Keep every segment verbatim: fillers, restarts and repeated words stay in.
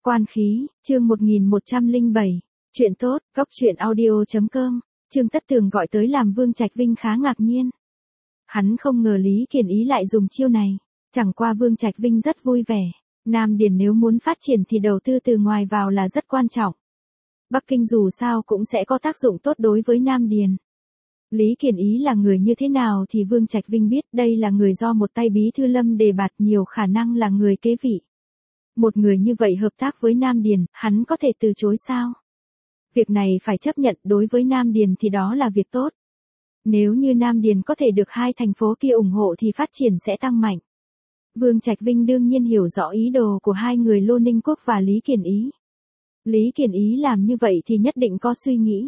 Quan khí, chương một nghìn một trăm lẻ bảy. Chuyện tốt, góc truyện audio chấm com. Trương Tất Tường gọi tới làm Vương Trạch Vinh khá ngạc nhiên. Hắn không ngờ Lý Kiền Ý lại dùng chiêu này, chẳng qua Vương Trạch Vinh rất vui vẻ. Nam Điền nếu muốn phát triển thì đầu tư từ ngoài vào là rất quan trọng. Bắc Kinh dù sao cũng sẽ có tác dụng tốt đối với Nam Điền. Lý Kiền Ý là người như thế nào thì Vương Trạch Vinh biết, đây là người do một tay Bí thư Lâm đề bạt, nhiều khả năng là người kế vị. Một người như vậy hợp tác với Nam Điền, hắn có thể từ chối sao? Việc này phải chấp nhận, đối với Nam Điền thì đó là việc tốt. Nếu như Nam Điền có thể được hai thành phố kia ủng hộ thì phát triển sẽ tăng mạnh. Vương Trạch Vinh đương nhiên hiểu rõ ý đồ của hai người Lô Ninh Quốc và Lý Kiền Ý. Lý Kiền Ý làm như vậy thì nhất định có suy nghĩ.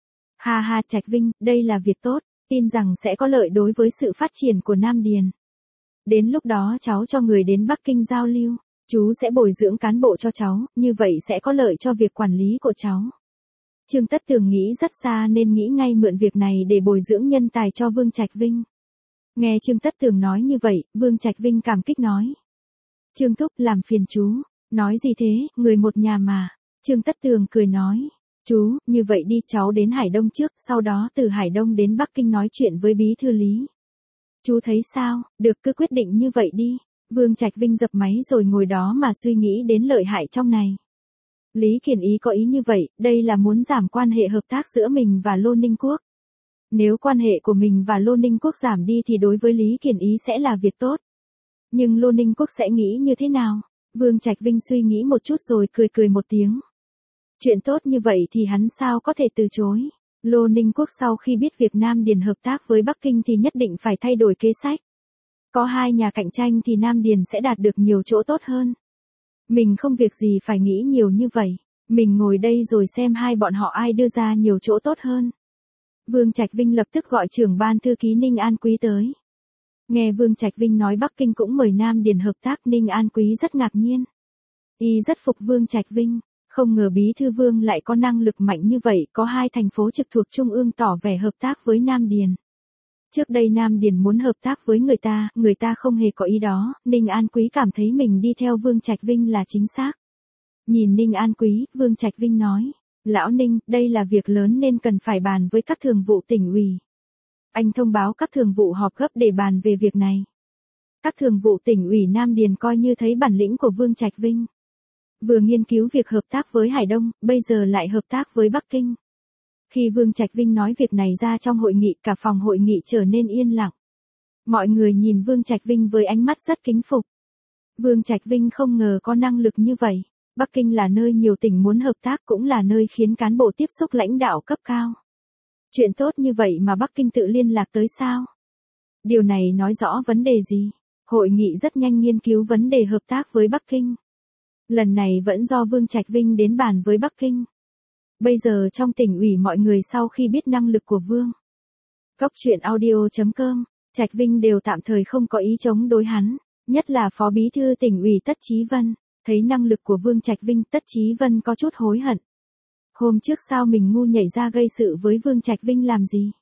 Ha ha Trạch Vinh, đây là việc tốt, tin rằng sẽ có lợi đối với sự phát triển của Nam Điền. Đến lúc đó cháu cho người đến Bắc Kinh giao lưu, chú sẽ bồi dưỡng cán bộ cho cháu, như vậy sẽ có lợi cho việc quản lý của cháu. Trương Tất Tường nghĩ rất xa nên nghĩ ngay mượn việc này để bồi dưỡng nhân tài cho Vương Trạch Vinh. Nghe Trương Tất Tường nói như vậy, Vương Trạch Vinh cảm kích nói. Trương Thúc, làm phiền chú. Nói gì thế, người một nhà mà. Trương Tất Tường cười nói. Chú, như vậy đi, cháu đến Hải Đông trước, sau đó từ Hải Đông đến Bắc Kinh nói chuyện với Bí thư Lý. Chú thấy sao, được, cứ quyết định như vậy đi. Vương Trạch Vinh dập máy rồi ngồi đó mà suy nghĩ đến lợi hại trong này. Lý Kiền Ý có ý như vậy, đây là muốn giảm quan hệ hợp tác giữa mình và Lô Ninh Quốc. Nếu quan hệ của mình và Lô Ninh Quốc giảm đi thì đối với Lý Kiền Ý sẽ là việc tốt. Nhưng Lô Ninh Quốc sẽ nghĩ như thế nào? Vương Trạch Vinh suy nghĩ một chút rồi cười cười một tiếng. Chuyện tốt như vậy thì hắn sao có thể từ chối. Lô Ninh Quốc sau khi biết việc Nam Điền hợp tác với Bắc Kinh thì nhất định phải thay đổi kế sách. Có hai nhà cạnh tranh thì Nam Điền sẽ đạt được nhiều chỗ tốt hơn. Mình không việc gì phải nghĩ nhiều như vậy. Mình ngồi đây rồi xem hai bọn họ ai đưa ra nhiều chỗ tốt hơn. Vương Trạch Vinh lập tức gọi trưởng ban thư ký Ninh An Quý tới. Nghe Vương Trạch Vinh nói Bắc Kinh cũng mời Nam Điền hợp tác, Ninh An Quý rất ngạc nhiên. Y rất phục Vương Trạch Vinh, không ngờ Bí thư Vương lại có năng lực mạnh như vậy, có hai thành phố trực thuộc Trung ương tỏ vẻ hợp tác với Nam Điền. Trước đây Nam Điền muốn hợp tác với người ta, người ta không hề có ý đó, Ninh An Quý cảm thấy mình đi theo Vương Trạch Vinh là chính xác. Nhìn Ninh An Quý, Vương Trạch Vinh nói, Lão Ninh, đây là việc lớn nên cần phải bàn với các thường vụ tỉnh ủy. Anh thông báo các thường vụ họp gấp để bàn về việc này. Các thường vụ tỉnh ủy Nam Điền coi như thấy bản lĩnh của Vương Trạch Vinh. Vừa nghiên cứu việc hợp tác với Hải Đông, bây giờ lại hợp tác với Bắc Kinh. Khi Vương Trạch Vinh nói việc này ra trong hội nghị, cả phòng hội nghị trở nên yên lặng. Mọi người nhìn Vương Trạch Vinh với ánh mắt rất kính phục. Vương Trạch Vinh không ngờ có năng lực như vậy. Bắc Kinh là nơi nhiều tỉnh muốn hợp tác, cũng là nơi khiến cán bộ tiếp xúc lãnh đạo cấp cao. Chuyện tốt như vậy mà Bắc Kinh tự liên lạc tới sao? Điều này nói rõ vấn đề gì? Hội nghị rất nhanh nghiên cứu vấn đề hợp tác với Bắc Kinh. Lần này vẫn do Vương Trạch Vinh đến bàn với Bắc Kinh. Bây giờ trong tỉnh ủy mọi người sau khi biết năng lực của Vương Góc truyện audio chấm com, Trạch Vinh đều tạm thời không có ý chống đối hắn, nhất là Phó Bí thư tỉnh ủy Tất Chí Vân, thấy năng lực của Vương Trạch Vinh, Tất Chí Vân có chút hối hận. Hôm trước sao mình ngu nhảy ra gây sự với Vương Trạch Vinh làm gì?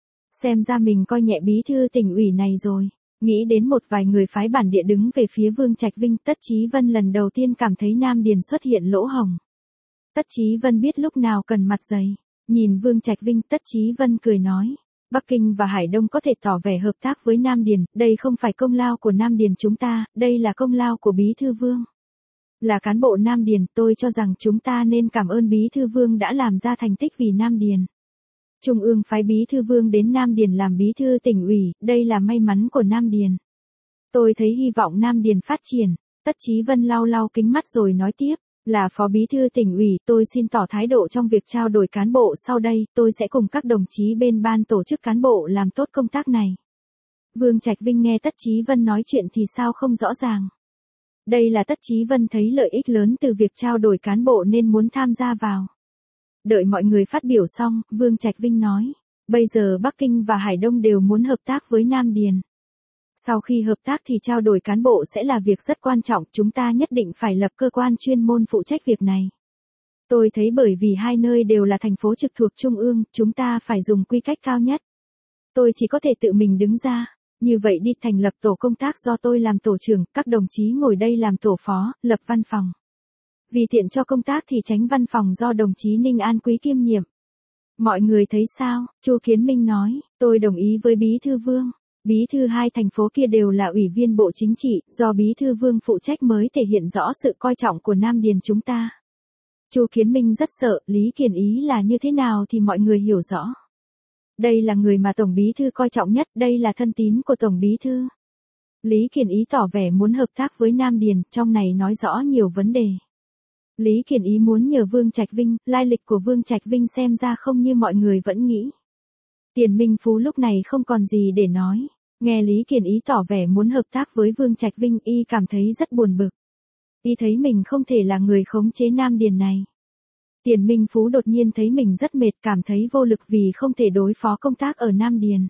Xem ra mình coi nhẹ Bí thư tỉnh ủy này rồi. Nghĩ đến một vài người phái bản địa đứng về phía Vương Trạch Vinh, Tất Chí Vân lần đầu tiên cảm thấy Nam Điền xuất hiện lỗ hổng. Tất Chí Vân biết lúc nào cần mặt dày. Nhìn Vương Trạch Vinh, Tất Chí Vân cười nói. Bắc Kinh và Hải Đông có thể tỏ vẻ hợp tác với Nam Điền, đây không phải công lao của Nam Điền chúng ta, đây là công lao của Bí thư Vương. Là cán bộ Nam Điền, tôi cho rằng chúng ta nên cảm ơn Bí thư Vương đã làm ra thành tích vì Nam Điền. Trung ương phái Bí thư Vương đến Nam Điền làm Bí thư tỉnh ủy, đây là may mắn của Nam Điền. Tôi thấy hy vọng Nam Điền phát triển. Tất Chí Vân lau lau kính mắt rồi nói tiếp, là Phó Bí thư tỉnh ủy, tôi xin tỏ thái độ trong việc trao đổi cán bộ sau đây, tôi sẽ cùng các đồng chí bên ban tổ chức cán bộ làm tốt công tác này. Vương Trạch Vinh nghe Tất Chí Vân nói chuyện thì sao không rõ ràng. Đây là Tất Chí Vân thấy lợi ích lớn từ việc trao đổi cán bộ nên muốn tham gia vào. Đợi mọi người phát biểu xong, Vương Trạch Vinh nói, bây giờ Bắc Kinh và Hải Đông đều muốn hợp tác với Nam Điền. Sau khi hợp tác thì trao đổi cán bộ sẽ là việc rất quan trọng, chúng ta nhất định phải lập cơ quan chuyên môn phụ trách việc này. Tôi thấy bởi vì hai nơi đều là thành phố trực thuộc Trung ương, chúng ta phải dùng quy cách cao nhất. Tôi chỉ có thể tự mình đứng ra. Như vậy đi, thành lập tổ công tác do tôi làm tổ trưởng, các đồng chí ngồi đây làm tổ phó, lập văn phòng. Vì tiện cho công tác thì tránh văn phòng do đồng chí Ninh An Quý kiêm nhiệm. Mọi người thấy sao? Chu Kiến Minh nói, tôi đồng ý với Bí thư Vương. Bí thư hai thành phố kia đều là ủy viên Bộ Chính trị, do Bí thư Vương phụ trách mới thể hiện rõ sự coi trọng của Nam Điền chúng ta. Chu Kiến Minh rất sợ, Lý Kiền Ý là như thế nào thì mọi người hiểu rõ. Đây là người mà Tổng Bí thư coi trọng nhất, đây là thân tín của Tổng Bí thư. Lý Kiền Ý tỏ vẻ muốn hợp tác với Nam Điền, trong này nói rõ nhiều vấn đề. Lý Kiền Ý muốn nhờ Vương Trạch Vinh, lai lịch của Vương Trạch Vinh xem ra không như mọi người vẫn nghĩ. Tiền Minh Phú lúc này không còn gì để nói, nghe Lý Kiền Ý tỏ vẻ muốn hợp tác với Vương Trạch Vinh, y cảm thấy rất buồn bực. Y thấy mình không thể là người khống chế Nam Điền này. Tiền Minh Phú đột nhiên thấy mình rất mệt, cảm thấy vô lực vì không thể đối phó công tác ở Nam Điền.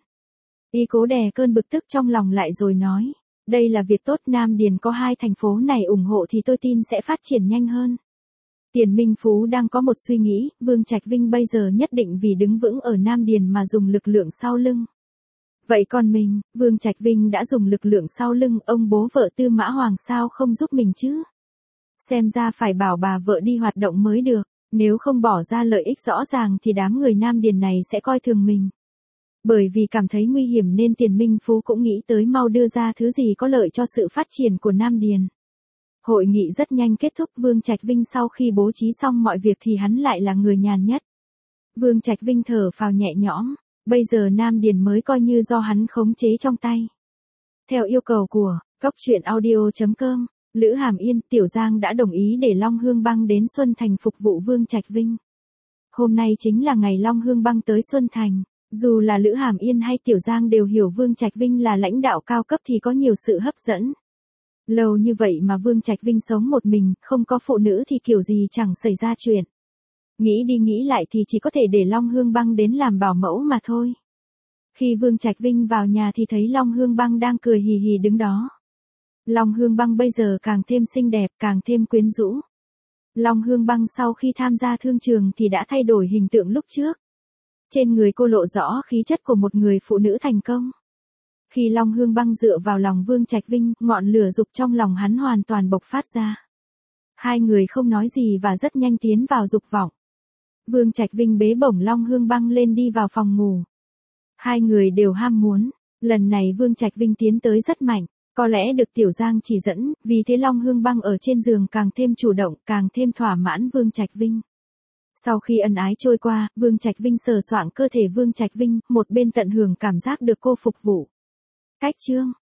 Y cố đè cơn bực tức trong lòng lại rồi nói, đây là việc tốt, Nam Điền có hai thành phố này ủng hộ thì tôi tin sẽ phát triển nhanh hơn. Tiền Minh Phú đang có một suy nghĩ, Vương Trạch Vinh bây giờ nhất định vì đứng vững ở Nam Điền mà dùng lực lượng sau lưng. Vậy còn mình, Vương Trạch Vinh đã dùng lực lượng sau lưng, ông bố vợ Tư Mã Hoàng sao không giúp mình chứ? Xem ra phải bảo bà vợ đi hoạt động mới được, nếu không bỏ ra lợi ích rõ ràng thì đám người Nam Điền này sẽ coi thường mình. Bởi vì cảm thấy nguy hiểm nên Tiền Minh Phú cũng nghĩ tới mau đưa ra thứ gì có lợi cho sự phát triển của Nam Điền. Hội nghị rất nhanh kết thúc, Vương Trạch Vinh sau khi bố trí xong mọi việc thì hắn lại là người nhàn nhất. Vương Trạch Vinh thở phào nhẹ nhõm, bây giờ Nam Điền mới coi như do hắn khống chế trong tay. Theo yêu cầu của Góc Truyện Audio chấm com, Lữ Hàm Yên, Tiểu Giang đã đồng ý để Long Hương Băng đến Xuân Thành phục vụ Vương Trạch Vinh. Hôm nay chính là ngày Long Hương Băng tới Xuân Thành, dù là Lữ Hàm Yên hay Tiểu Giang đều hiểu Vương Trạch Vinh là lãnh đạo cao cấp thì có nhiều sự hấp dẫn. Lâu như vậy mà Vương Trạch Vinh sống một mình, không có phụ nữ thì kiểu gì chẳng xảy ra chuyện. Nghĩ đi nghĩ lại thì chỉ có thể để Long Hương Băng đến làm bảo mẫu mà thôi. Khi Vương Trạch Vinh vào nhà thì thấy Long Hương Băng đang cười hì hì đứng đó. Long Hương Băng bây giờ càng thêm xinh đẹp, càng thêm quyến rũ. Long Hương Băng sau khi tham gia thương trường thì đã thay đổi hình tượng lúc trước. Trên người cô lộ rõ khí chất của một người phụ nữ thành công. Khi Long Hương Băng dựa vào lòng Vương Trạch Vinh, ngọn lửa dục trong lòng hắn hoàn toàn bộc phát ra. Hai người không nói gì và rất nhanh tiến vào dục vọng. Vương Trạch Vinh bế bổng Long Hương Băng lên đi vào phòng ngủ. Hai người đều ham muốn, lần này Vương Trạch Vinh tiến tới rất mạnh, có lẽ được Tiểu Giang chỉ dẫn, vì thế Long Hương Băng ở trên giường càng thêm chủ động, càng thêm thỏa mãn Vương Trạch Vinh. Sau khi ân ái trôi qua, Vương Trạch Vinh sờ soạng cơ thể Vương Trạch Vinh, một bên tận hưởng cảm giác được cô phục vụ. Cách chương